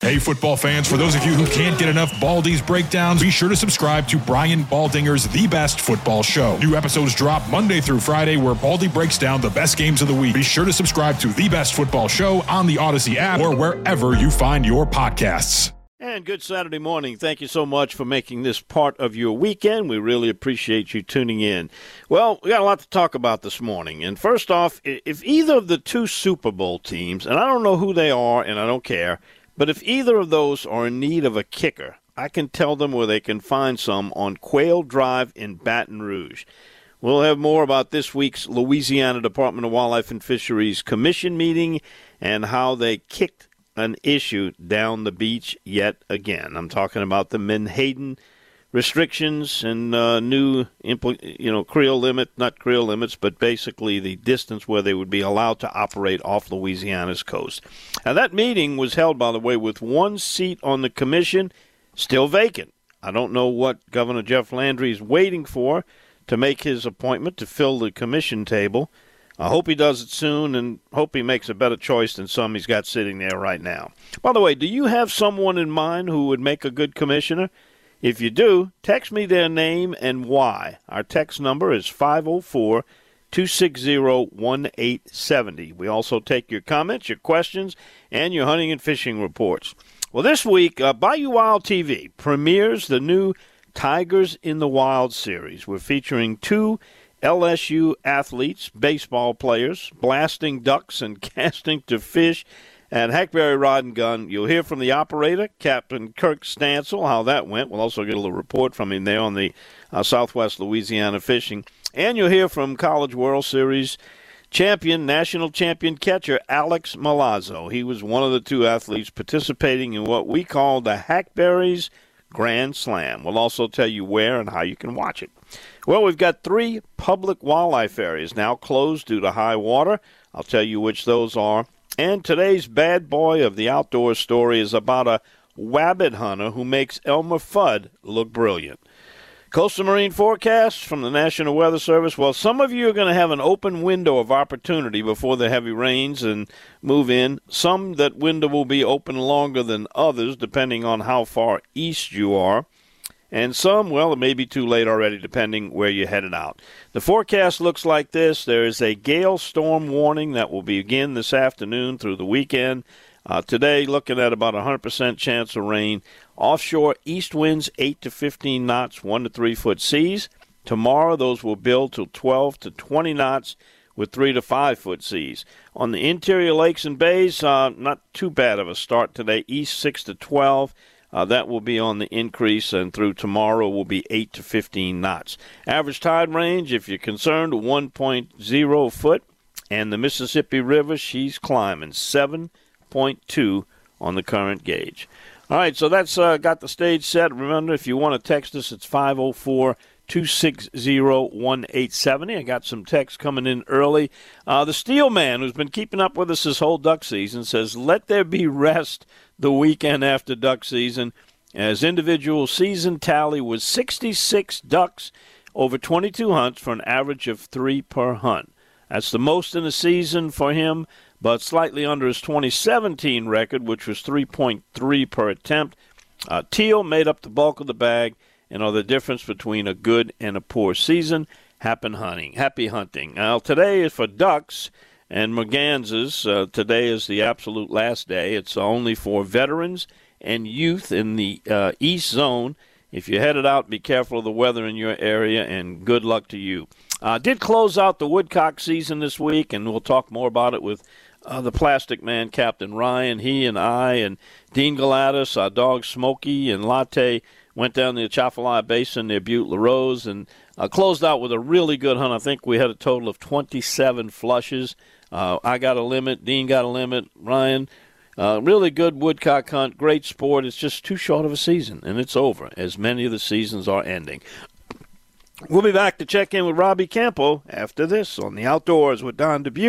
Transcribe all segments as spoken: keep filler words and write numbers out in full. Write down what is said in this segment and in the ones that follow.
Hey, football fans, for those of you who can't get enough Baldy's breakdowns, be sure to subscribe to Brian Baldinger's The Best Football Show. New episodes drop Monday through Friday, where Baldy breaks down the best games of the week. Be sure to subscribe to The Best Football Show on the Odyssey app or wherever you find your podcasts. And good Saturday morning. Thank you so much for making this part of your weekend. We really appreciate you tuning in. Well, we got a lot to talk about this morning. And first off, if either of the two Super Bowl teams, and I don't know who they are and I don't care, but if either of those are in need of a kicker, I can tell them where they can find some on Quail Drive in Baton Rouge. We'll have more about this week's Louisiana Department of Wildlife and Fisheries Commission meeting and how they kicked an issue down the beach yet again. I'm talking about the Menhaden restrictions and uh, new, impl- you know, creel limit, not creel limits, but basically the distance where they would be allowed to operate off Louisiana's coast. Now, that meeting was held, by the way, with one seat on the commission still vacant. I don't know what Governor Jeff Landry is waiting for to make his appointment to fill the commission table. I hope he does it soon and hope he makes a better choice than some he's got sitting there right now. By the way, do you have someone in mind who would make a good commissioner? If you do, text me their name and why. Our text number is five oh four, two six zero, one eight seven oh. We also take your comments, your questions, and your hunting and fishing reports. Well, this week, uh, Bayou Wild T V premieres the new Tigers in the Wild series. We're featuring two L S U athletes, baseball players, blasting ducks and casting to fish at Hackberry Rod and Gun. You'll hear from the operator, Captain Kirk Stansel, how that went. We'll also get a little report from him there on the uh, Southwest Louisiana fishing. And you'll hear from College World Series champion, national champion catcher Alex Milazzo. He was one of the two athletes participating in what we call the Hackberry's Grand Slam. We'll also tell you where and how you can watch it. Well, we've got three public wildlife areas now closed due to high water. I'll tell you which those are. And today's bad boy of the outdoors story is about a wabbit hunter who makes Elmer Fudd look brilliant. Coastal Marine forecast from the National Weather Service. Well, some of you are going to have an open window of opportunity before the heavy rains and move in. Some, that window will be open longer than others, depending on how far east you are. And some, well, it may be too late already, depending where you're headed out. The forecast looks like this. There is a gale storm warning that will begin this afternoon through the weekend. Uh, today, looking at about a one hundred percent chance of rain. Offshore east winds eight to fifteen knots, one to three foot seas. Tomorrow, those will build to twelve to twenty knots with three to five foot seas. On the interior lakes and bays, uh, not too bad of a start today. East six to twelve. Uh, that will be on the increase, and through tomorrow will be eight to fifteen knots. Average tide range, if you're concerned, one point oh foot. And the Mississippi River, she's climbing, seven point two on the current gauge. All right, so that's uh, got the stage set. Remember, if you want to text us, it's five oh four, two six zero, one eight seven oh. I got some texts coming in early. Uh, the Steel Man, who's been keeping up with us this whole duck season, says, let there be rest the weekend after duck season, as individual season tally was sixty-six ducks over twenty-two hunts for an average of three per hunt. That's the most in a season for him, but slightly under his twenty seventeen record, which was three point three per attempt. Uh, teal made up the bulk of the bag and are the difference between a good and a poor season. Happy hunting. Happy hunting. Now, today is for ducks and mergansers. Uh, today is the absolute last day. It's only for veterans and youth in the uh, East Zone. If you're headed out, be careful of the weather in your area, and good luck to you. Uh, did close out the woodcock season this week, and we'll talk more about it with uh, the Plastic Man, Captain Ryan. He and I and Dean Galatis, our dog Smokey, and Latte went down the Atchafalaya Basin near Butte La Rose and uh, closed out with a really good hunt. I think we had a total of twenty-seven flushes. Uh, I got a limit. Dean got a limit. Ryan, uh, really good woodcock hunt. Great sport. It's just too short of a season, and it's over, as many of the seasons are ending. We'll be back to check in with Robbie Campo after this on The Outdoors with Don Dubuque,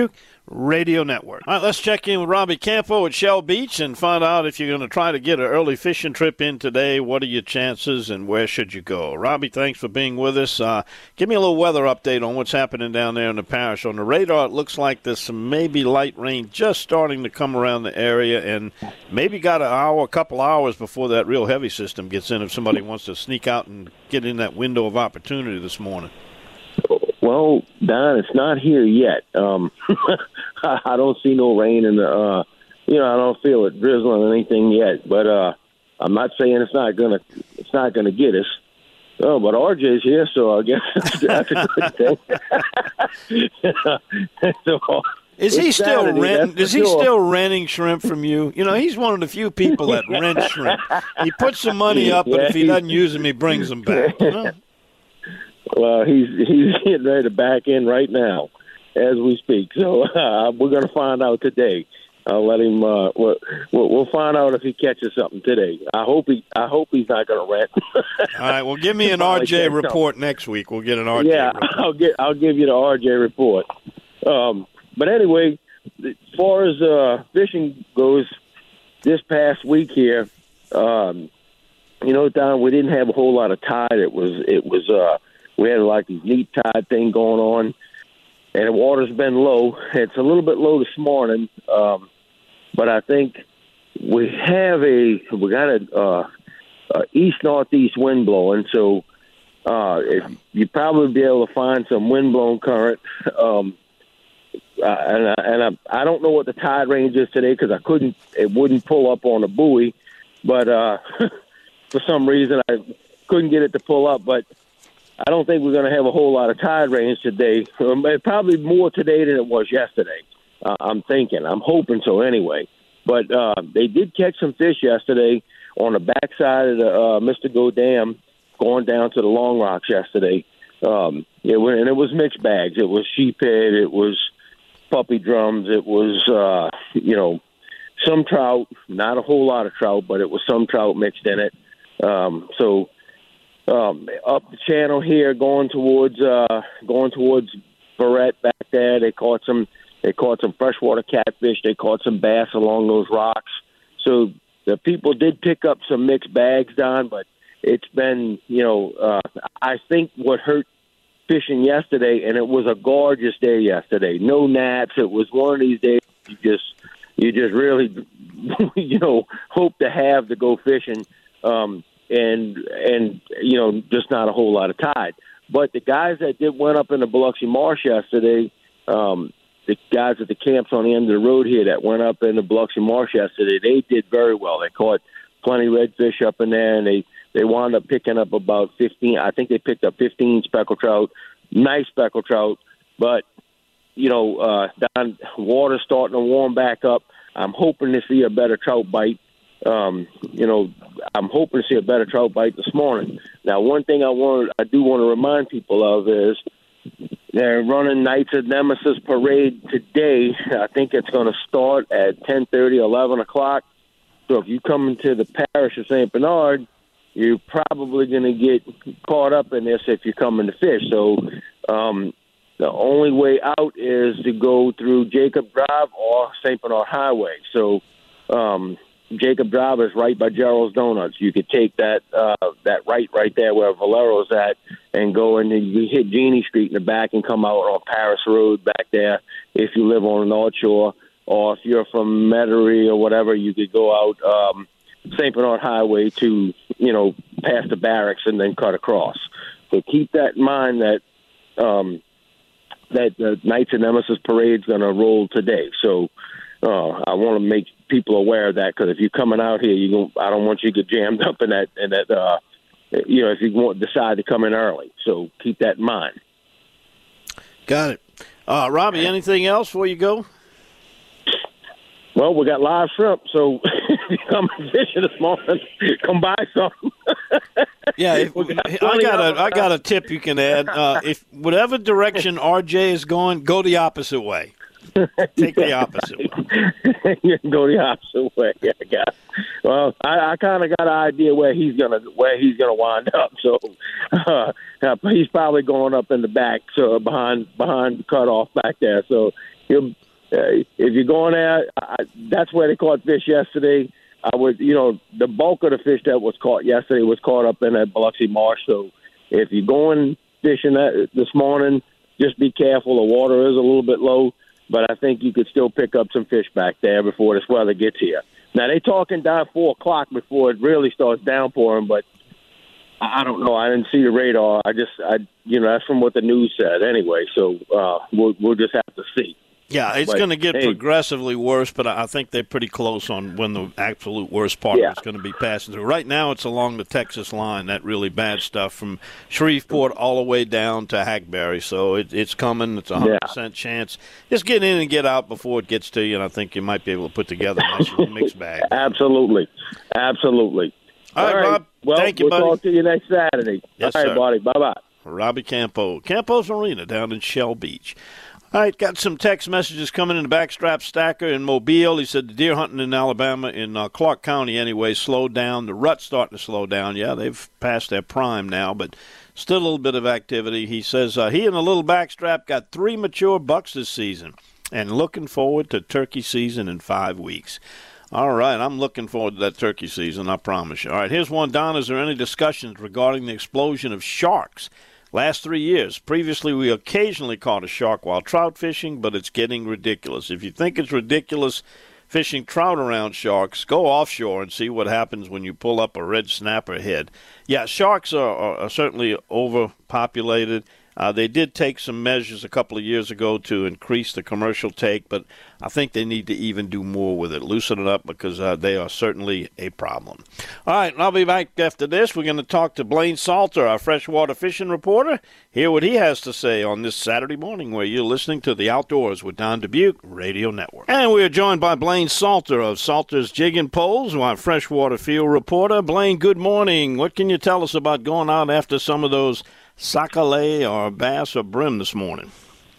Radio Network. All right, let's check in with Robbie Campo at Shell Beach and find out if you're going to try to get an early fishing trip in today. What are your chances and where should you go? Robbie, thanks for being with us. Uh, give me a little weather update on what's happening down there in the parish. On the radar, it looks like there's some maybe light rain just starting to come around the area, and maybe got an hour, a couple hours before that real heavy system gets in if somebody wants to sneak out and get in that window of opportunity this morning. Well, Don, it's not here yet. Um, I don't see no rain, and uh, you know I don't feel it drizzling or anything yet. But uh, I'm not saying it's not gonna it's not gonna get us. Oh, but R J's here, so I guess that's a good thing. so, is he still Saturday, renting? Is he sure. still renting shrimp from you? You know, he's one of the few people that rent shrimp. He puts some money up, but yeah, if he doesn't use them, he brings them back. You know? Well, he's he's getting ready to back in right now, as we speak. So uh, we're going to find out today. I'll let him. Uh, we'll, we'll find out if he catches something today. I hope he. I hope he's not going to rent. All right. Well, give me an R J report next week. We'll get an R J. Yeah, report. I'll get. I'll give you the R J report. Um, but anyway, as far as uh, fishing goes, this past week here, um, you know, Don, we didn't have a whole lot of tide. It was. It was. Uh, We had like this neat tide thing going on, and the water's been low. It's a little bit low this morning, um, but I think we have a we got a, uh, a east northeast wind blowing, so uh, if you probably be able to find some wind blown current. Um, uh, and I, and I, I don't know what the tide range is today because I couldn't. It wouldn't pull up on a buoy, but uh, for some reason I couldn't get it to pull up, but. I don't think we're going to have a whole lot of tide range today. Um, probably more today than it was yesterday. Uh, I'm thinking. I'm hoping so anyway. But uh, they did catch some fish yesterday on the backside of the uh, Mystico Dam going down to the Long Rocks yesterday. Um, it was, and it was mixed bags. It was sheephead. It was puppy drums. It was, uh, you know, some trout. Not a whole lot of trout, but it was some trout mixed in it. Um, so... Um, up the channel here, going towards uh, going towards Barrett back there. They caught some. They caught some freshwater catfish. They caught some bass along those rocks. So the people did pick up some mixed bags, Don. But it's been, you know, uh, I think what hurt fishing yesterday, and it was a gorgeous day yesterday. No gnats. It was one of these days you just you just really, you know, hope to have to go fishing. Um, And and you know, just not a whole lot of tide. But the guys that did went up in the Biloxi Marsh yesterday, um, the guys at the camps on the end of the road here that went up in the Biloxi Marsh yesterday, they did very well. They caught plenty of redfish up in there, and they they wound up picking up about fifteen. I think they picked up fifteen speckled trout, nice speckled trout. But you know, uh, down water's starting to warm back up. I'm hoping to see a better trout bite. Um, you know, I'm hoping to see a better trout bite this morning. Now, one thing I want, I do want to remind people of is they're running Knights of Nemesis Parade today. I think it's going to start at ten thirty, eleven o'clock. So if you come into the parish of Saint Bernard, you're probably going to get caught up in this if you're coming to fish. So um, the only way out is to go through Jacob Drive or Saint Bernard Highway. So um Jacob Drive is right by Gerald's Donuts. You could take that uh, that right right there where Valero's at and go and you hit Genie Street in the back and come out on Paris Road back there if you live on the North Shore. Or if you're from Metairie or whatever, you could go out um, Saint Bernard Highway to, you know, past the barracks and then cut across. So keep that in mind that um, that the Knights of Nemesis Parade is going to roll today. So uh, I want to make people aware of that, because if you're coming out here, you going I don't want you to get jammed up in that in that uh, you know, if you want decide to come in early. So keep that in mind. Got it. Uh, Robbie, anything else before you go? Well, we got live shrimp, so if you come fishing this morning, come buy some. Yeah, if, got I got a I got a tip you can add. Uh, if whatever direction R J is going, go the opposite way. Take the opposite way. You can go the opposite way. Yeah, I guess. Well, I, I kind of got an idea where he's gonna where he's gonna wind up. So uh, he's probably going up in the back, so behind behind the cutoff back there. So he'll uh, if you're going there, I, that's where they caught fish yesterday. I would, you know, the bulk of the fish that was caught yesterday was caught up in that Biloxi Marsh. So if you're going fishing that this morning, just be careful. The water is a little bit low, but I think you could still pick up some fish back there before this weather gets here. Now, they talking down four o'clock before it really starts downpouring, but I don't know. I didn't see the radar. I just, I, you know, that's from what the news said anyway. So uh, we'll we'll just have to see. Yeah, it's going to get hey, progressively worse, but I think they're pretty close on when the absolute worst part yeah. is going to be passing through. Right now, it's along the Texas line, that really bad stuff from Shreveport all the way down to Hackberry. So it, it's coming. It's a one hundred percent yeah. chance. Just get in and get out before it gets to you, and I think you might be able to put together a nice little mixed bag. Absolutely. Absolutely. All, all right, right, Bob. Well, thank you, we'll buddy. We'll talk to you next Saturday. Yes, all right, sir. buddy. Bye-bye. Robbie Campo. Campo's Marina down in Shell Beach. All right, got some text messages coming in the Backstrap Stacker in Mobile. He said the deer hunting in Alabama, in uh, Clark County anyway, slowed down. The rut's starting to slow down. Yeah, they've passed their prime now, but still a little bit of activity. He says uh, he and the little Backstrap got three mature bucks this season and looking forward to turkey season in five weeks. All right, I'm looking forward to that turkey season, I promise you. All right, here's one, Don. Is there any discussions regarding the explosion of sharks? Last three years. Previously, we occasionally caught a shark while trout fishing, but it's getting ridiculous. If you think it's ridiculous fishing trout around sharks, go offshore and see what happens when you pull up a red snapper head. Yeah, sharks are, are, are certainly overpopulated. Uh, they did take some measures a couple of years ago to increase the commercial take, but I think they need to even do more with it, loosen it up, because uh, they are certainly a problem. All right, and I'll be back after this. We're going to talk to Blaine Salter, our freshwater fishing reporter, hear what he has to say on this Saturday morning where you're listening to The Outdoors with Don Dubuque Radio Network. And we are joined by Blaine Salter of Salter's Jig and Poles, our freshwater field reporter. Blaine, good morning. What can you tell us about going out after some of those sac-a-lait or bass or brim this morning?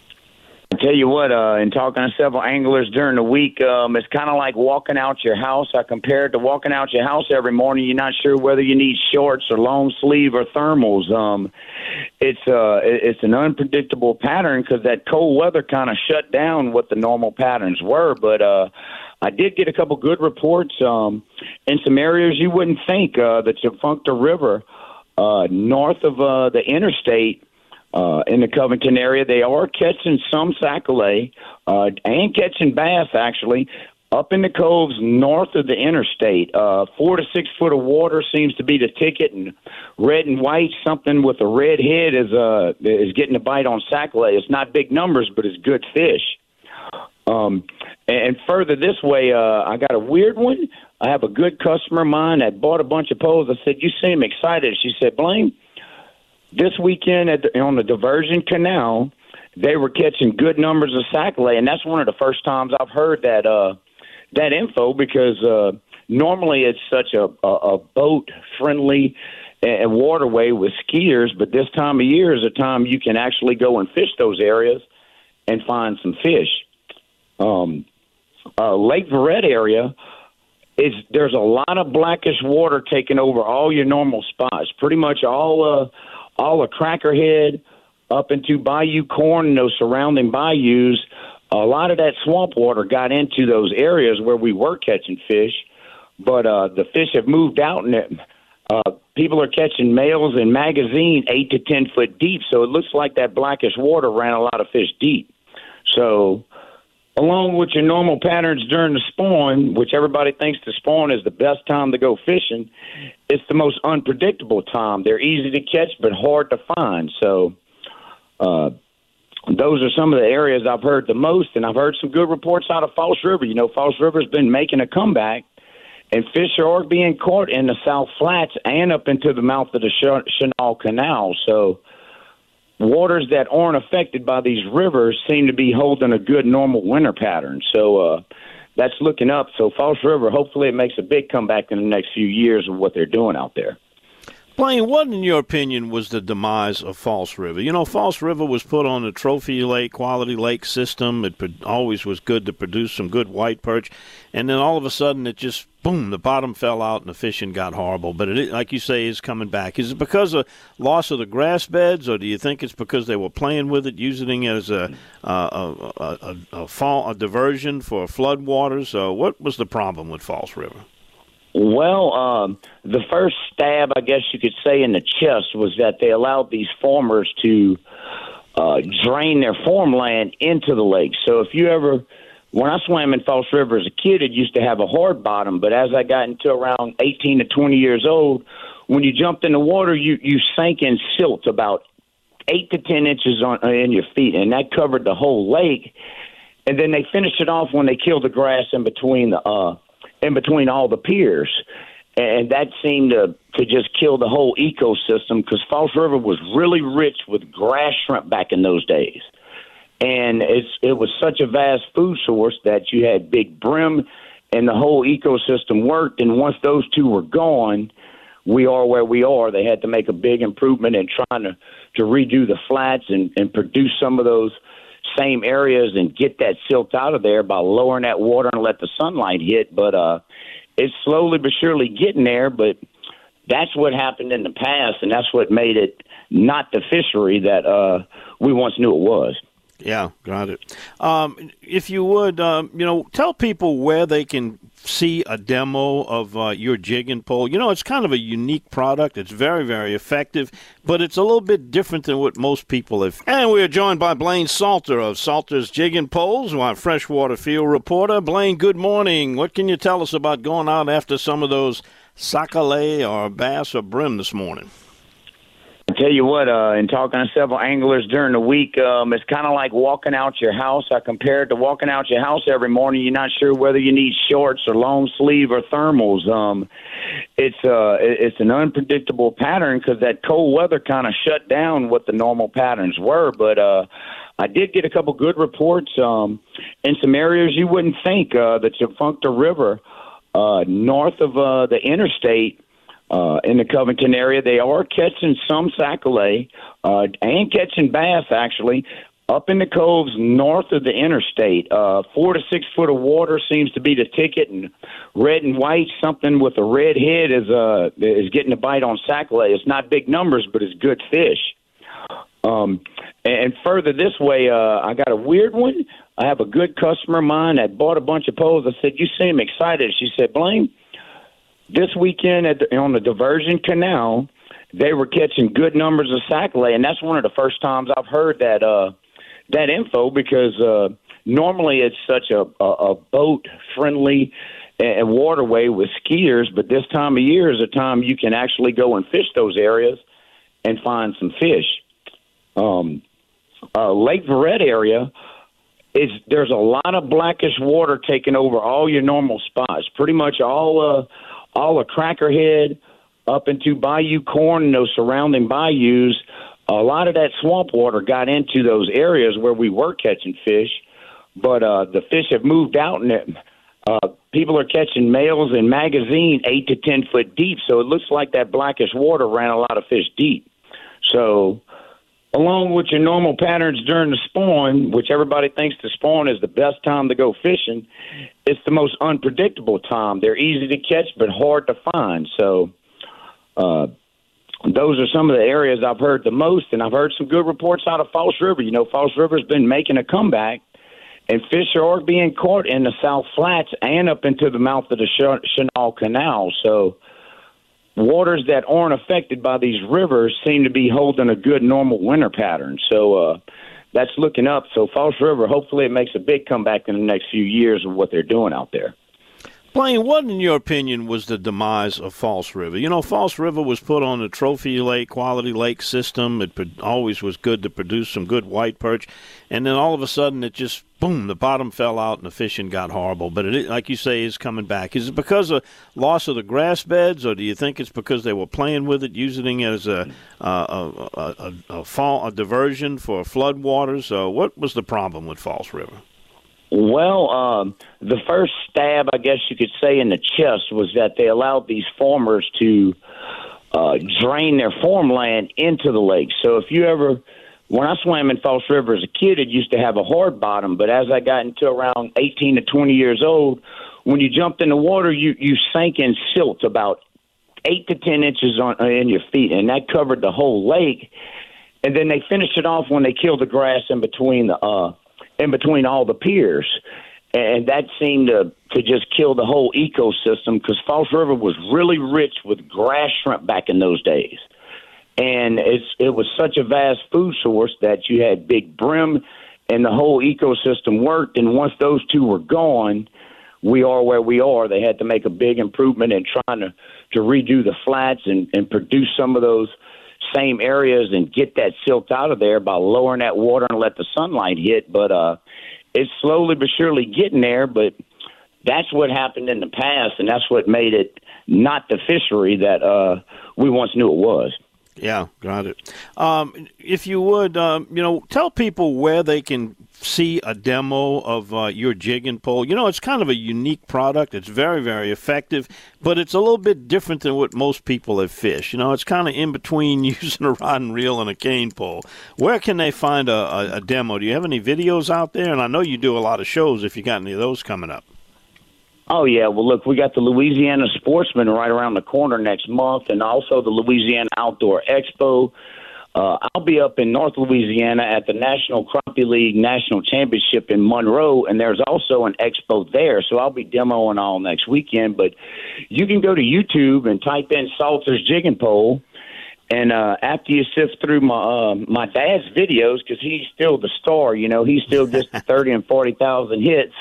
I tell you what, uh, in talking to several anglers during the week, um, it's kind of like walking out your house. I compare it to walking out your house every morning. You're not sure whether you need shorts or long sleeve or thermals. Um, it's uh, it's an unpredictable pattern because that cold weather kind of shut down what the normal patterns were. But uh, I did get a couple good reports um, in some areas you wouldn't think. Uh, the Tchefuncte River, uh, north of uh, the interstate, Uh, in the Covington area, they are catching some sac-a-lait uh, and catching bass, actually, up in the coves north of the interstate. Uh, four to six foot of water seems to be the ticket, and red and white, something with a red head is uh, is getting a bite on sac-a-lait. It's not big numbers, but it's good fish. Um, and further this way, uh, I got a weird one. I have a good customer of mine that bought a bunch of poles. I said, "You seem excited." She said, "Blaine, this weekend at the, on the Diversion Canal, they were catching good numbers of sac-a-lait," and that's one of the first times I've heard that uh, that info because uh, normally it's such a, a, a boat-friendly uh, waterway with skiers, but this time of year is a time you can actually go and fish those areas and find some fish. Um, uh, Lake Verret area, is there's a lot of blackish water taking over all your normal spots, pretty much all uh, all of Crackerhead up into Bayou Corn and those surrounding bayous. A lot of that swamp water got into those areas where we were catching fish, but uh, the fish have moved out, and it, uh, people are catching males in magazine eight to ten foot deep, so it looks like that blackish water ran a lot of fish deep. So along with your normal patterns during the spawn, which everybody thinks the spawn is the best time to go fishing, it's the most unpredictable time. They're easy to catch but hard to find. So uh, those are some of the areas I've heard the most, and I've heard some good reports out of False River. You know, False River's been making a comeback, and fish are being caught in the South Flats and up into the mouth of the Chenal Canal. So waters that aren't affected by these rivers seem to be holding a good normal winter pattern. So uh, that's looking up. So False River, hopefully it makes a big comeback in the next few years of what they're doing out there. Blaine, what, in your opinion, was the demise of False River? You know, False River was put on the Trophy Lake, Quality Lake system. It pro- always was good to produce some good white perch. And then all of a sudden it just, boom, the bottom fell out and the fishing got horrible. But it, like you say, is coming back. Is it because of loss of the grass beds, or do you think it's because they were playing with it, using it as a, uh, a, a, a, a, fall, a diversion for flood waters? Uh, what was the problem with False River? Well, um, the first stab, I guess you could say, in the chest was that they allowed these farmers to uh, drain their farmland into the lake. So if you ever, when I swam in False River as a kid, it used to have a hard bottom. But as I got into around eighteen to twenty years old, when you jumped in the water, you, you sank in silt about eight to ten inches on in your feet, and that covered the whole lake. And then they finished it off when they killed the grass in between the uh, in between all the piers. And that seemed to, to just kill the whole ecosystem, because False River was really rich with grass shrimp back in those days. And it's, it was such a vast food source that you had big brim, and the whole ecosystem worked. And once those two were gone, we are where we are. They had to make a big improvement in trying to, to redo the flats and, and produce some of those same areas and get that silt out of there by lowering that water and let the sunlight hit. But uh, it's slowly but surely getting there. But that's what happened in the past, and that's what made it not the fishery that uh, we once knew it was. Yeah, got it. Um, if you would, um, you know, tell people where they can see a demo of uh, your jig and pole. You know, it's kind of a unique product. It's very, very effective, but it's a little bit different than what most people have. And we are joined by Blaine Salter of Salter's Jig and Poles, our freshwater field reporter. Blaine, good morning. What can you tell us about going out after some of those sac-a-lait or bass or brim this morning? I tell you what, uh, in talking to several anglers during the week, um, it's kind of like walking out your house. I compare it to walking out your house every morning. You're not sure whether you need shorts or long sleeve or thermals. Um, it's uh, it's an unpredictable pattern because that cold weather kind of shut down what the normal patterns were. But uh, I did get a couple good reports um, in some areas you wouldn't think. Uh, the Tchefuncte River, uh, north of uh, the interstate, Uh, in the Covington area, they are catching some sac-a-lait uh, and catching bass, actually, up in the coves north of the interstate. Uh, four to six foot of water seems to be the ticket, and red and white, something with a red head is uh, is getting a bite on sac-a-lait. It's not big numbers, but it's good fish. Um, and further this way, uh, I got a weird one. I have a good customer of mine that bought a bunch of poles. I said, "You seem excited." She said, "Blaine, this weekend at the, on the Diversion Canal, they were catching good numbers of sac-a-lait," and that's one of the first times I've heard that uh, that info, because uh, normally it's such a, a, a boat-friendly and waterway with skiers, but this time of year is a time you can actually go and fish those areas and find some fish. Um, uh, Lake Verret area, is there's a lot of blackish water taking over all your normal spots. Pretty much all uh, all of Crackerhead up into Bayou Corn and those surrounding bayous. A lot of that swamp water got into those areas where we were catching fish, but uh, the fish have moved out, and it, uh, people are catching males in magazine eight to ten foot deep. So it looks like that blackish water ran a lot of fish deep. So, along with your normal patterns during the spawn, which everybody thinks the spawn is the best time to go fishing, it's the most unpredictable time. They're easy to catch but hard to find. So uh, those are some of the areas I've heard the most, and I've heard some good reports out of False River. You know, False River's been making a comeback, and fish are being caught in the South Flats and up into the mouth of the Chenal Canal. So waters that aren't affected by these rivers seem to be holding a good normal winter pattern. So uh, that's looking up. So False River, hopefully it makes a big comeback in the next few years of what they're doing out there. Blaine, what, in your opinion, was the demise of False River? You know, False River was put on the Trophy Lake, Quality Lake system. It always was good to produce some good white perch. And then all of a sudden it just, boom, the bottom fell out and the fishing got horrible. But it, like you say, is coming back. Is it because of loss of the grass beds, or do you think it's because they were playing with it, using it as a a, a, a, a, fall, a diversion for flood waters? Uh, what was the problem with False River? Well, um, the first stab, I guess you could say, in the chest was that they allowed these farmers to uh, drain their farmland into the lake. So if you ever, when I swam in False River as a kid, it used to have a hard bottom. But as I got into around eighteen to twenty years old, when you jumped in the water, you, you sank in silt about eight to ten inches on in your feet, and that covered the whole lake. And then they finished it off when they killed the grass in between the uh, in between all the piers, and that seemed to to just kill the whole ecosystem because False River was really rich with grass shrimp back in those days, and it's it was such a vast food source that you had big brim, and the whole ecosystem worked. And once those two were gone, we are where we are. They had to make a big improvement in trying to, to redo the flats and, and produce some of those same areas and get that silt out of there by lowering that water and let the sunlight hit. But uh, it's slowly but surely getting there. But that's what happened in the past, and that's what made it not the fishery that uh, we once knew it was. Yeah, got it. Um, if you would, um, you know, tell people where they can see a demo of uh, your jigging pole. You know, it's kind of a unique product. It's very, very effective, but it's a little bit different than what most people have fished. You know, it's kind of in between using a rod and reel and a cane pole. Where can they find a, a, a demo? Do you have any videos out there? And I know you do a lot of shows if you got any of those coming up. Oh, yeah. Well, look, we got the Louisiana Sportsman right around the corner next month, and also the Louisiana Outdoor Expo. Uh, I'll be up in North Louisiana at the National Crappie League National Championship in Monroe, and there's also an expo there, so I'll be demoing all next weekend. But you can go to YouTube and type in Salter's Jigging Pole, and uh, after you sift through my uh, my dad's videos, because he's still the star, you know, he still gets the thirty and forty thousand hits.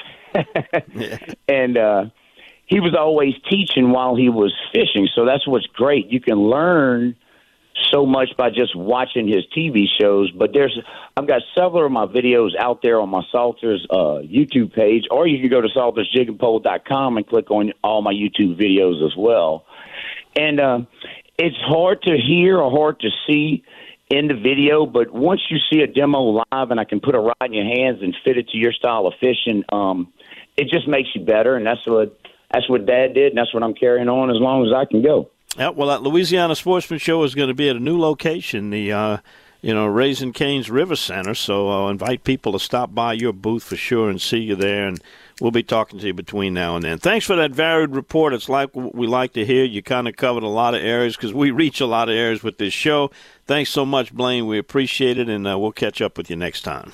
Yeah. And uh, he was always teaching while he was fishing, so that's what's great. You can learn so much by just watching his T V shows. But there's, I've got several of my videos out there on my Salters uh, YouTube page, or you can go to salters jigging pole dot com and click on all my YouTube videos as well. And uh, it's hard to hear or hard to see in the video, but once you see a demo live and I can put a rod in your hands and fit it to your style of fishing, um, it just makes you better, and that's what that's what Dad did, and that's what I'm carrying on as long as I can go. Yeah, well, that Louisiana Sportsman Show is going to be at a new location, the uh, you know Raising Cane's River Center. So I'll invite people to stop by your booth for sure and see you there, and we'll be talking to you between now and then. Thanks for that varied report. It's like what we like to hear. You kind of covered a lot of areas because we reach a lot of areas with this show. Thanks so much, Blaine. We appreciate it, and uh, we'll catch up with you next time.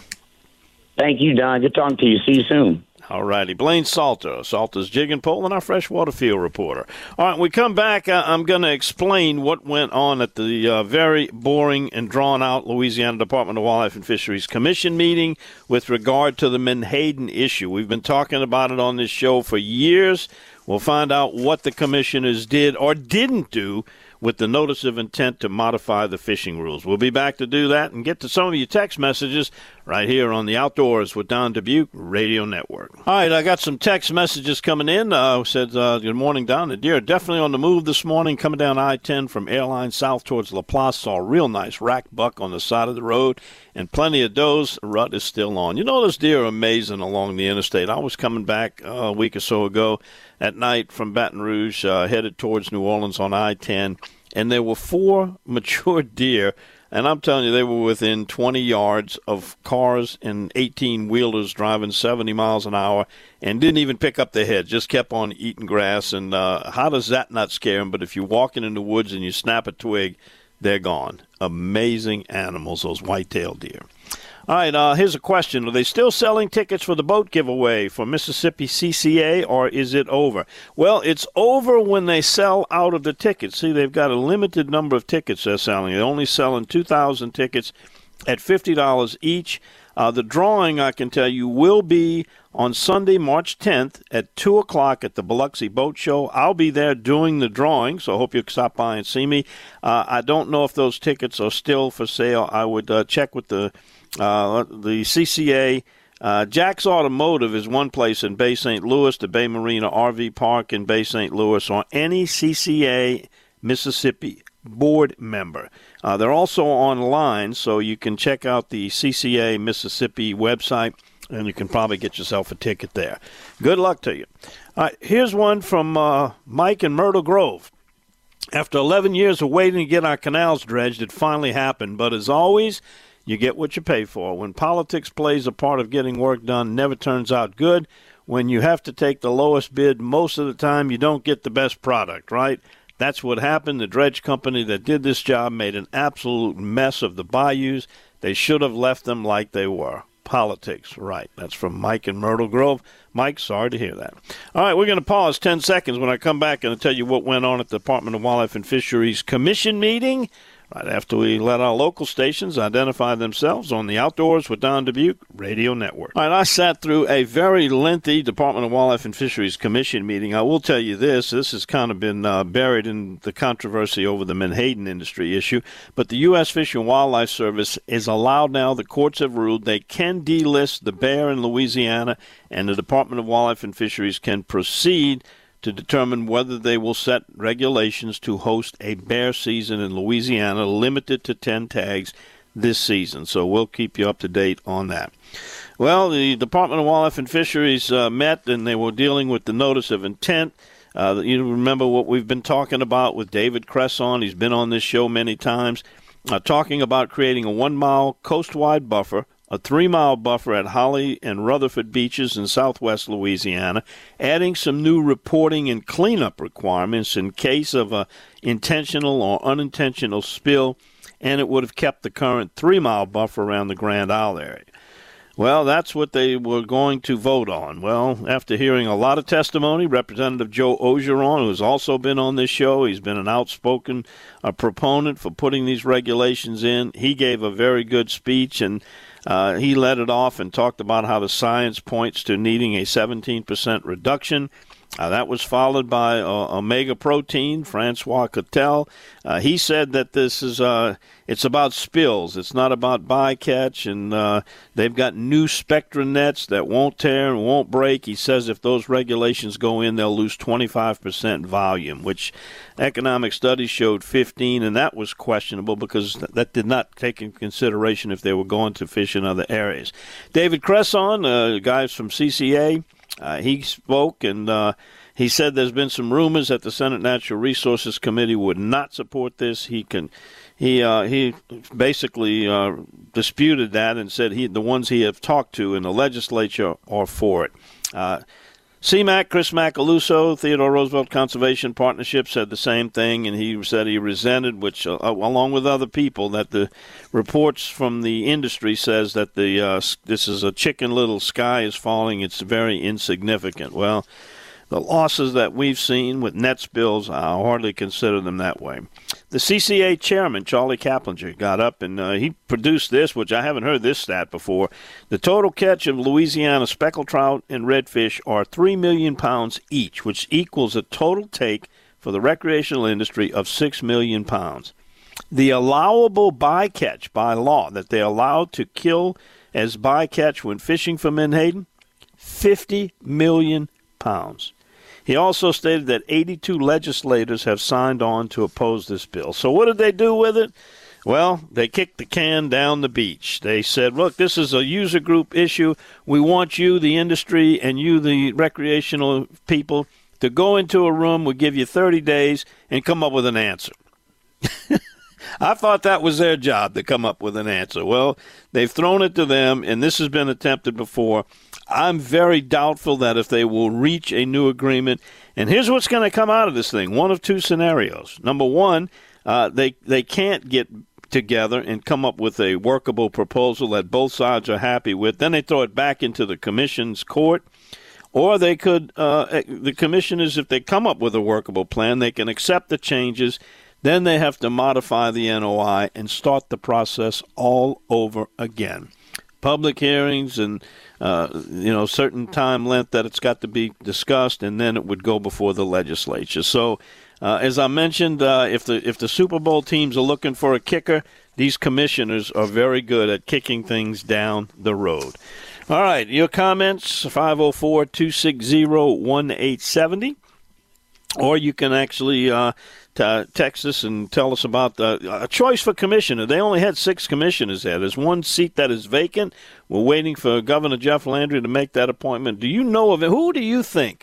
Thank you, Don. Good talking to you. See you soon. All righty. Blaine Salter, Salter's Jigging Pole, and our freshwater field reporter. All right, when we come back, uh, I'm going to explain what went on at the uh, very boring and drawn-out Louisiana Department of Wildlife and Fisheries Commission meeting with regard to the Menhaden issue. We've been talking about it on this show for years. We'll find out what the commissioners did or didn't do with the notice of intent to modify the fishing rules. We'll be back to do that and get to some of your text messages right here on the Outdoors with Don Dubuque Radio Network. All right, I got some text messages coming in. Uh, said, uh, good morning, Don. The deer are definitely on the move this morning, coming down I ten from Airline south towards LaPlace. Saw a real nice rack buck on the side of the road and plenty of does. Rut is still on. You know, those deer are amazing along the interstate. I was coming back uh, a week or so ago at night from Baton Rouge, uh, headed towards New Orleans on I ten, and there were four mature deer, and I'm telling you, they were within twenty yards of cars and eighteen-wheelers driving seventy miles an hour and didn't even pick up their head, just kept on eating grass. And uh, how does that not scare them? But if you're walking in the woods and you snap a twig, they're gone. Amazing animals, those white-tailed deer. All right, uh, here's a question. Are they still selling tickets for the boat giveaway for Mississippi C C A, or is it over? Well, it's over when they sell out of the tickets. See, they've got a limited number of tickets they're selling. They're only selling two thousand tickets at fifty dollars each. Uh, the drawing, I can tell you, will be on Sunday, March tenth at two o'clock at the Biloxi Boat Show. I'll be there doing the drawing, so I hope you can stop by and see me. Uh, I don't know if those tickets are still for sale. I would uh, check with the Uh, the C C A. Uh, Jack's Automotive is one place in Bay Saint Louis, the Bay Marina R V Park in Bay Saint Louis, or any C C A Mississippi board member. Uh, they're also online, so you can check out the C C A Mississippi website, and you can probably get yourself a ticket there. Good luck to you. All right, here's one from uh, Mike in Myrtle Grove. After eleven years of waiting to get our canals dredged, it finally happened. But as always, you get what you pay for. When politics plays a part of getting work done, it never turns out good. When you have to take the lowest bid, most of the time you don't get the best product, right? That's what happened. The dredge company that did this job made an absolute mess of the bayous. They should have left them like they were. Politics, right. That's from Mike in Myrtle Grove. Mike, sorry to hear that. All right, we're going to pause ten seconds. When I come back, and I'll tell you what went on at the Department of Wildlife and Fisheries Commission meeting right after we let our local stations identify themselves on the Outdoors with Don Dubuque Radio Network. All right, I sat through a very lengthy Department of Wildlife and Fisheries Commission meeting. I will tell you this, this has kind of been uh, buried in the controversy over the menhaden industry issue, but the U S Fish and Wildlife Service is allowed now, the courts have ruled, they can delist the bear in Louisiana, and the Department of Wildlife and Fisheries can proceed to determine whether they will set regulations to host a bear season in Louisiana limited to ten tags this season. So we'll keep you up to date on that. Well, the Department of Wildlife and Fisheries uh, met, and they were dealing with the notice of intent. Uh, you remember what we've been talking about with David Cresson. He's been on this show many times, uh, talking about creating a one-mile coastwide buffer, a three-mile buffer at Holly and Rutherford beaches in southwest Louisiana, adding some new reporting and cleanup requirements in case of a intentional or unintentional spill, and it would have kept the current three-mile buffer around the Grand Isle area. Well, that's what they were going to vote on. Well, after hearing a lot of testimony, Representative Joe Ogeron, who has also been on this show, he's been an outspoken uh, proponent for putting these regulations in. He gave a very good speech, and uh, he led it off and talked about how the science points to needing a seventeen percent reduction. Uh, that was followed by uh, Omega Protein, Francois Cottel. Uh, he said that this is uh, it's about spills. It's not about bycatch, and uh, they've got new Spectra nets that won't tear and won't break. He says if those regulations go in, they'll lose twenty-five percent volume, which economic studies showed fifteen, and that was questionable because th- that did not take into consideration if they were going to fish in other areas. David Cresson, uh, guys from C C A, Uh, he spoke, and uh, he said there's been some rumors that the Senate Natural Resources Committee would not support this. He can, he uh, he basically uh, disputed that and said he the ones he have talked to in the legislature are for it. Uh, C MAC, Chris Macaluso, Theodore Roosevelt Conservation Partnership said the same thing, and he said he resented, which uh, along with other people, that the reports from the industry says that the uh, this is a chicken little sky is falling. It's very insignificant. Well, the losses that we've seen with net spills, I hardly consider them that way. The C C A chairman, Charlie Kaplinger, got up and uh, he produced this, which I haven't heard this stat before. The total catch of Louisiana speckled trout and redfish are three million pounds each, which equals a total take for the recreational industry of six million pounds. The allowable bycatch by law that they're allowed to kill as bycatch when fishing for menhaden, fifty million pounds. He also stated that eighty-two legislators have signed on to oppose this bill. So what did they do with it? Well, they kicked the can down the beach. They said, look, this is a user group issue. We want you, the industry, and you, the recreational people, to go into a room. We'll give you thirty days and come up with an answer. I thought that was their job, to come up with an answer. Well, they've thrown it to them, and this has been attempted before. I'm very doubtful that if they will reach a new agreement, and here's what's going to come out of this thing, one of two scenarios. Number one, uh, they, they can't get together and come up with a workable proposal that both sides are happy with. Then they throw it back into the commission's court. Or they could, uh, the commissioners, if they come up with a workable plan, they can accept the changes. Then they have to modify the N O I and start the process all over again. Public hearings and, uh, you know, certain time length that it's got to be discussed, and then it would go before the legislature. So, uh, as I mentioned, uh, if the if the Super Bowl teams are looking for a kicker, these commissioners are very good at kicking things down the road. All right, your comments, five oh four, two six zero, one eight seven zero. Or you can actually uh, t- text us and tell us about the, a choice for commissioner. They only had six commissioners there. There's one seat that is vacant. We're waiting for Governor Jeff Landry to make that appointment. Do you know of it? Who do you think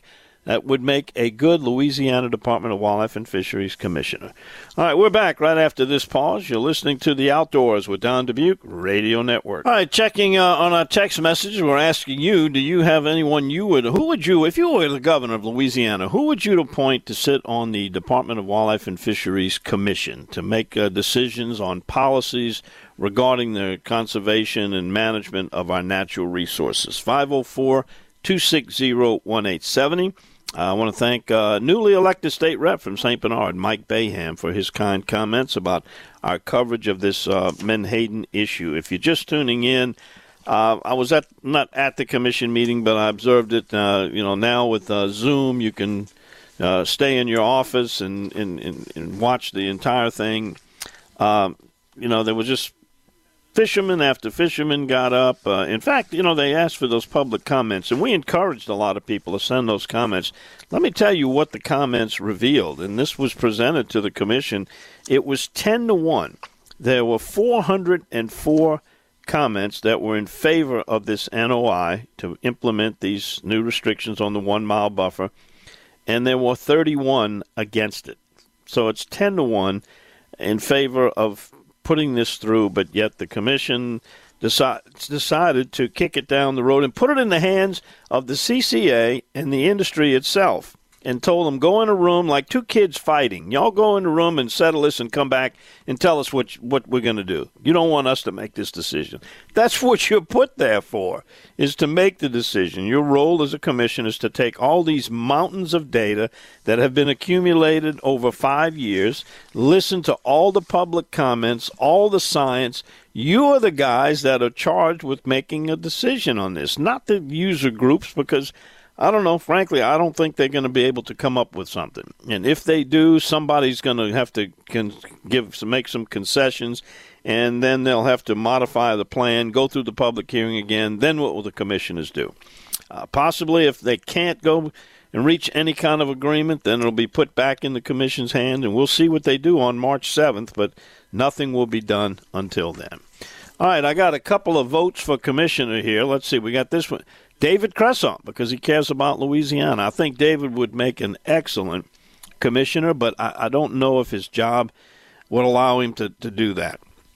that would make a good Louisiana Department of Wildlife and Fisheries commissioner. All right, we're back right after this pause. You're listening to The Outdoors with Don Dubuque Radio Network. All right, checking uh, on our text messages, we're asking you, do you have anyone you would, who would you, if you were the governor of Louisiana, who would you appoint to sit on the Department of Wildlife and Fisheries Commission to make uh, decisions on policies regarding the conservation and management of our natural resources? five oh four, two six zero, one eight seven zero. I want to thank uh, newly elected state rep from Saint Bernard, Mike Baham, for his kind comments about our coverage of this uh, Menhaden issue. If you're just tuning in, uh, I was at not at the commission meeting, but I observed it. Uh, you know, now with uh, Zoom, you can uh, stay in your office and, and, and, and watch the entire thing. Um, you know, there was just fisherman after fisherman got up. Uh, in fact, you know, they asked for those public comments, and we encouraged a lot of people to send those comments. Let me tell you what the comments revealed, and this was presented to the commission. It was ten to one. There were four hundred four comments that were in favor of this N O I to implement these new restrictions on the one-mile buffer, and there were thirty-one against it. So it's ten to one in favor of putting this through, but yet the commission decide, decided to kick it down the road and put it in the hands of the C C A and the industry itself, and told them, go in a room like two kids fighting. Y'all go in the room and settle this and come back and tell us what what we're going to do. You don't want us to make this decision. That's what you're put there for, is to make the decision. Your role as a commission is to take all these mountains of data that have been accumulated over five years, listen to all the public comments, all the science. You are the guys that are charged with making a decision on this, not the user groups, because I don't know. Frankly, I don't think they're going to be able to come up with something. And if they do, somebody's going to have to con- give some, make some concessions, and then they'll have to modify the plan, go through the public hearing again. Then what will the commissioners do? Uh, possibly, if they can't go and reach any kind of agreement, then it'll be put back in the commission's hand, and we'll see what they do on March seventh, but nothing will be done until then. All right, I got a couple of votes for commissioner here. Let's see. We got this one. David Cresson, because he cares about Louisiana. I think David would make an excellent commissioner, but I, I don't know if his job would allow him to, to do that.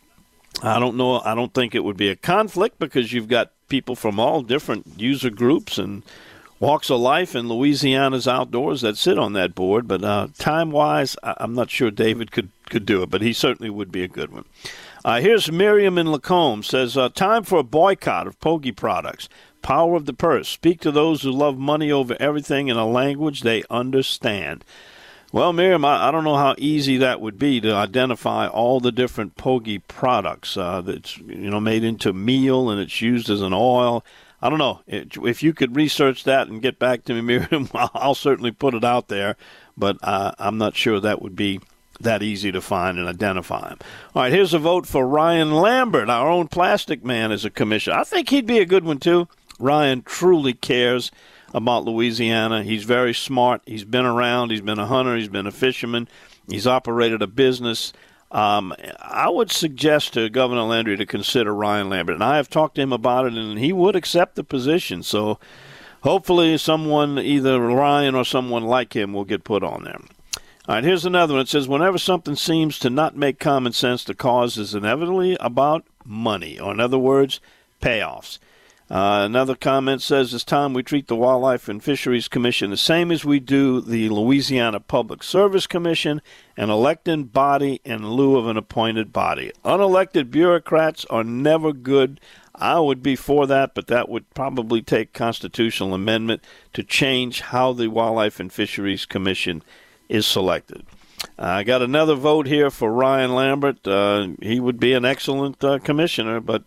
I don't know. I don't think it would be a conflict, because you've got people from all different user groups and walks of life in Louisiana's outdoors that sit on that board. But uh, time-wise, I, I'm not sure David could, could do it, but he certainly would be a good one. Uh, here's Miriam in Lacombe. Says, uh, time for a boycott of Poggy products. Power of the purse. Speak to those who love money over everything in a language they understand. Well, Miriam, I, I don't know how easy that would be to identify all the different Poggy products uh, that's, you know, made into meal and it's used as an oil. I don't know. It, if you could research that and get back to me, Miriam, I'll certainly put it out there. But uh, I'm not sure that would be that easy to find and identify him. All right, here's a vote for Ryan Lambert, our own plastic man, as a commissioner. I think he'd be a good one, too. Ryan truly cares about Louisiana. He's very smart. He's been around. He's been a hunter. He's been a fisherman. He's operated a business. Um, I would suggest to Governor Landry to consider Ryan Lambert. And I have talked to him about it, and he would accept the position. So hopefully someone, either Ryan or someone like him, will get put on there. All right, here's another one. It says, whenever something seems to not make common sense, the cause is inevitably about money, or in other words, payoffs. Uh, another comment says, it's time we treat the Wildlife and Fisheries Commission the same as we do the Louisiana Public Service Commission, an elected body in lieu of an appointed body. Unelected bureaucrats are never good. I would be for that, but that would probably take constitutional amendment to change how the Wildlife and Fisheries Commission is selected. Uh, I got another vote here for Ryan Lambert. Uh, he would be an excellent uh, commissioner, but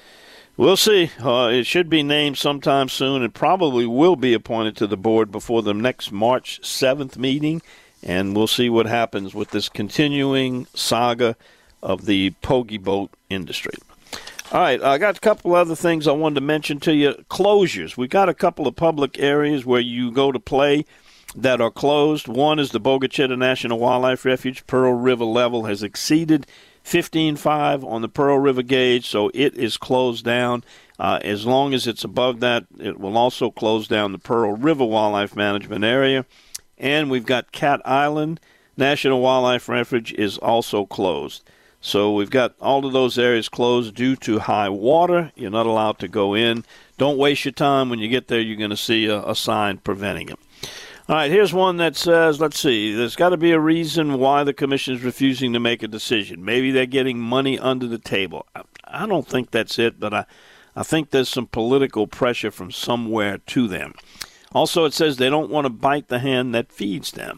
we'll see. Uh, it should be named sometime soon and probably will be appointed to the board before the next March seventh meeting, and we'll see what happens with this continuing saga of the Poggy boat industry. All right, I got a couple other things I wanted to mention to you. Closures. We got a couple of public areas where you go to play that are closed. One is the Bogue Chitto National Wildlife Refuge. Pearl River level has exceeded fifteen five on the Pearl River gauge, so it is closed down. Uh, as long as it's above that, it will also close down the Pearl River Wildlife Management Area. And we've got Cat Island National Wildlife Refuge is also closed. So we've got all of those areas closed due to high water. You're not allowed to go in. Don't waste your time. When you get there, you're going to see a, a sign preventing it. All right, here's one that says, let's see, there's got to be a reason why the commission is refusing to make a decision. Maybe they're getting money under the table. I, I don't think that's it, but I, I think there's some political pressure from somewhere to them. Also, it says they don't want to bite the hand that feeds them.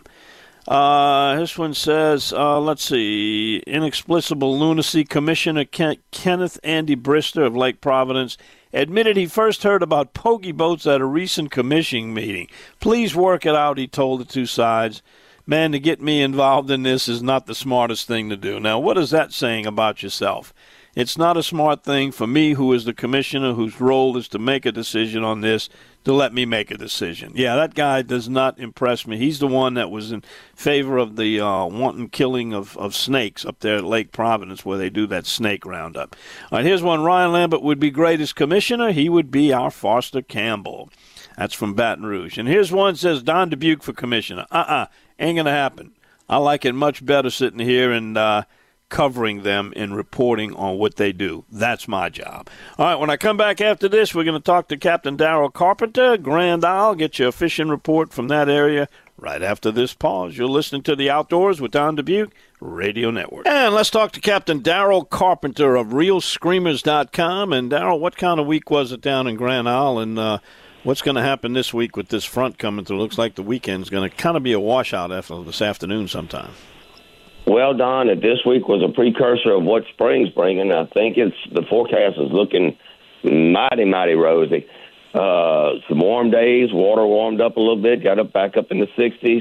Uh, this one says, uh, let's see, inexplicable lunacy. Commissioner Ken- Kenneth Andy Brister of Lake Providence admitted he first heard about pokey boats at a recent commission meeting. Please work it out, he told the two sides. Man, to get me involved in this is not the smartest thing to do. Now, what is that saying about yourself? It's not a smart thing for me, who is the commissioner, whose role is to make a decision on this, to let me make a decision. Yeah, that guy does not impress me. He's the one that was in favor of the uh, wanton killing of, of snakes up there at Lake Providence, where they do that snake roundup. All right, here's one. Ryan Lambert would be great as commissioner. He would be our Foster Campbell. That's from Baton Rouge. And here's one that says Don Dubuque for commissioner. Uh-uh, ain't going to happen. I like it much better sitting here and uh, covering them and reporting on what they do. That's my job. All right, when I come back after this, we're going to talk to Captain Darrell Carpenter, Grand Isle, get you a fishing report from that area right after this pause. You're listening to The Outdoors with Don Dubuque Radio Network. And let's talk to Captain Darrell Carpenter of real screamers dot com. And, Darrell, what kind of week was it down in Grand Isle, and uh, what's going to happen this week with this front coming through? Looks like the weekend's going to kind of be a washout after this afternoon sometime. Well, Don, if this week was a precursor of what spring's bringing, I think it's the forecast is looking mighty, mighty rosy. Uh, some warm days, water warmed up a little bit, got up back up in the sixties,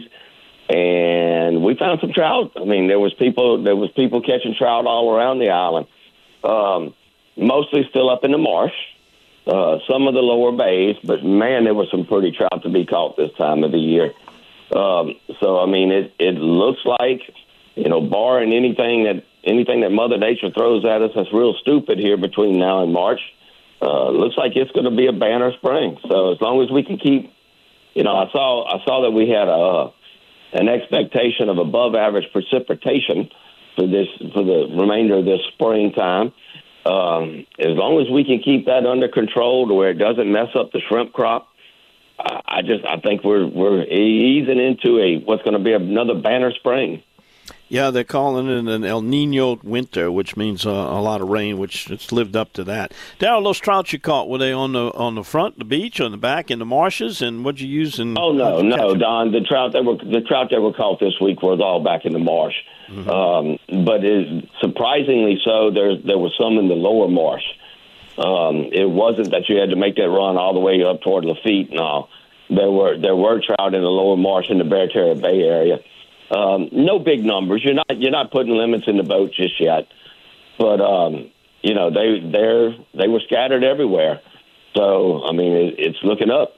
and we found some trout. I mean, there was people there was people catching trout all around the island, um, mostly still up in the marsh, uh, some of the lower bays, but, man, there was some pretty trout to be caught this time of the year. Um, so, I mean, it, it looks like, you know, barring anything that anything that Mother Nature throws at us that's real stupid here between now and March, uh, looks like it's going to be a banner spring. So as long as we can keep, you know, I saw I saw that we had a an expectation of above average precipitation for this for the remainder of this springtime. Um, as long as we can keep that under control to where it doesn't mess up the shrimp crop, I, I just I think we're we're easing into a what's going to be another banner spring. Yeah, they're calling it an El Nino winter, which means uh, a lot of rain, which it's lived up to that. Darrell, those trout you caught, were they on the on the front, the beach, on the back, in the marshes, and what'd you use? In, oh no, no, Don. The trout that were the trout that were caught this week was all back in the marsh, mm-hmm. um, but it, surprisingly so, there there was some in the lower marsh. Um, it wasn't that you had to make that run all the way up toward Lafitte. No, there were there were trout in the lower marsh in the Barataria Bay area. Um, no big numbers. You're not you're not putting limits in the boat just yet, but um, you know they they're they were scattered everywhere. So I mean it, it's looking up.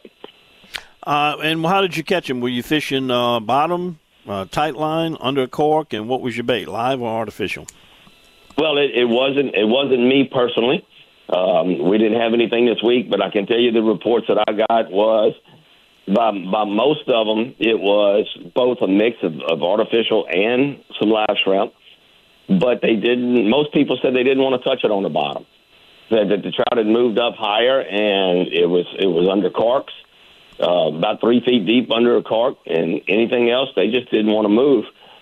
Uh, and how did you catch them? Were you fishing uh, bottom, uh, tight line, under a cork, and what was your bait, live or artificial? Well, it, it wasn't it wasn't me personally. Um, we didn't have anything this week, but I can tell you the reports that I got was. By, by most of them, it was both a mix of, of artificial and some live shrimp. But they didn't. Most people said they didn't want to touch it on the bottom. Said that the trout had moved up higher and it was it was under corks, uh, about three feet deep under a cork, and anything else they just didn't want to move.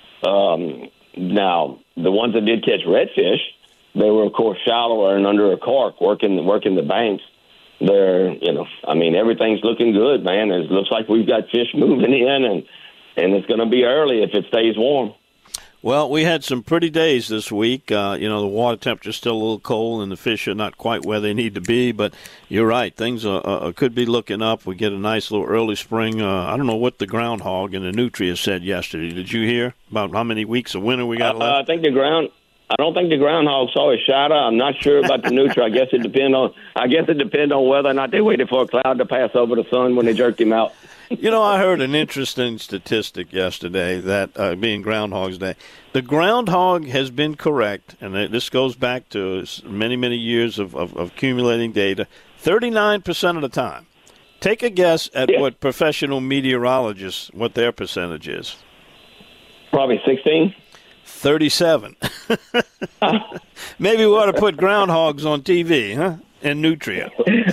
Um, now the ones that did catch redfish, they were of course shallower and under a cork, working working the banks. They're, you know, I mean, everything's looking good, man. It looks like we've got fish moving in, and, and it's going to be early if it stays warm. Well, we had some pretty days this week. Uh, you know, the water temperature's still a little cold, and the fish are not quite where they need to be. But you're right; things are, uh, could be looking up. We get a nice little early spring. Uh, I don't know what the groundhog and the nutria said yesterday. Did you hear about how many weeks of winter we got uh, left? I think the ground. I don't think the groundhog saw a shadow. I'm not sure about the nutria. I guess it depend on. I guess it depends on whether or not they waited for a cloud to pass over the sun when they jerked him out. You know, I heard an interesting statistic yesterday that, uh, being Groundhog's Day, the groundhog has been correct, and this goes back to many, many years of, of, of accumulating data, thirty-nine percent of the time. Take a guess at Yeah. what professional meteorologists, what their percentage is. Probably sixteen. thirty-seven. Maybe we ought to put groundhogs on T V, huh? And Nutria.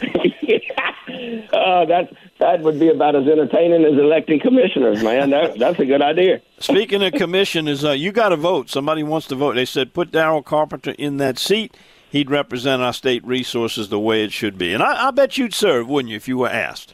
uh, that that would be about as entertaining as electing commissioners, man. That that's a good idea. Speaking of commissioners, uh, you got to vote. Somebody wants to vote. They said put Darrell Carpenter in that seat. He'd represent our state resources the way it should be. And I, I bet you'd serve, wouldn't you, if you were asked?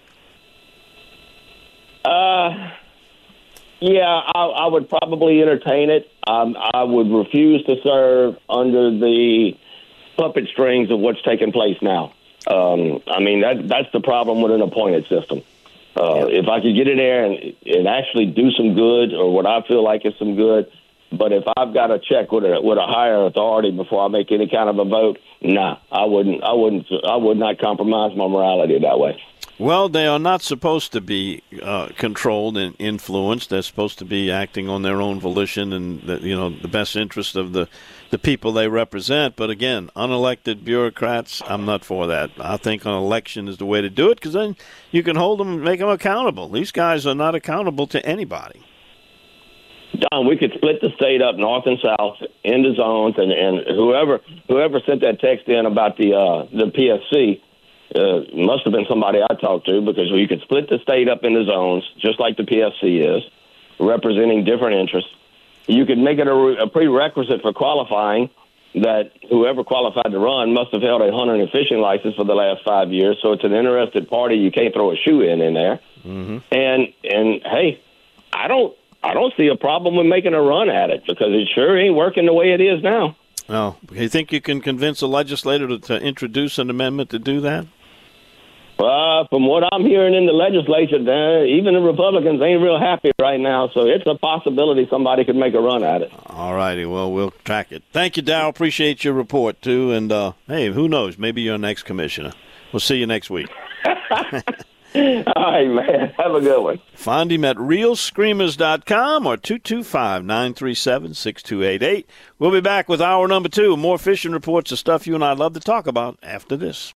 Uh, yeah, I, I would probably entertain it. Um, I would refuse to serve under the puppet strings of what's taking place now. Um, I mean, that that's the problem with an appointed system. Uh, if I could get in there and, and actually do some good, or what I feel like is some good, but if I've got to check with a with a higher authority before I make any kind of a vote, nah, I wouldn't. I wouldn't. I would not compromise my morality that way. Well, they are not supposed to be uh, controlled and influenced. They're supposed to be acting on their own volition and the, you know the best interest of the, the people they represent. But again, unelected bureaucrats, I'm not for that. I think an election is the way to do it because then you can hold them and make them accountable. These guys are not accountable to anybody. Don, we could split the state up north and south into zones, and, and whoever whoever sent that text in about the uh, the P S C. Uh, must have been somebody I talked to, because you could split the state up into zones, just like the P S C is, representing different interests. You could make it a, a prerequisite for qualifying that whoever qualified to run must have held a hunting and fishing license for the last five years, so it's an interested party. You can't throw a shoe in in there. Mm-hmm. And and hey, I don't I don't see a problem with making a run at it, because it sure ain't working the way it is now. Oh, you think you can convince a legislator to, to introduce an amendment to do that? Uh, from what I'm hearing in the legislature, uh, even the Republicans ain't real happy right now, so it's a possibility somebody could make a run at it. All righty, well, we'll track it. Thank you, Darrell. Appreciate your report, too. And, uh, hey, who knows? Maybe you're next commissioner. We'll see you next week. All right, man. Have a good one. Find him at real screamers dot com or two two five, nine three seven, six two eight eight. We'll be back with hour number two. More fishing reports of stuff you and I love to talk about after this.